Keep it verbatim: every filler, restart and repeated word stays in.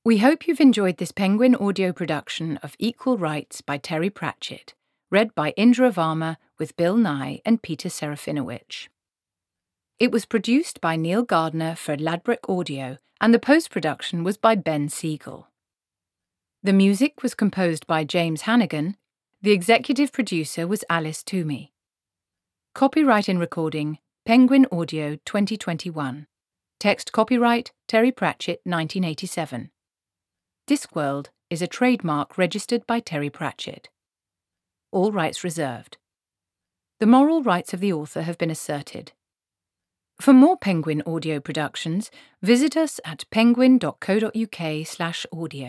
We hope you've enjoyed this Penguin audio production of Equal Rights by Terry Pratchett, read by Indra Varma with Bill Nye and Peter Serafinowicz. It was produced by Neil Gardner for Ladbroke Audio, and the post-production was by Ben Siegel. The music was composed by James Hannigan. The executive producer was Alice Toomey. Copyright in recording, Penguin Audio twenty twenty-one. Text copyright, Terry Pratchett nineteen eighty-seven. Discworld is a trademark registered by Terry Pratchett. All rights reserved. The moral rights of the author have been asserted. For more Penguin audio productions, visit us at penguin dot co dot uk slash audio.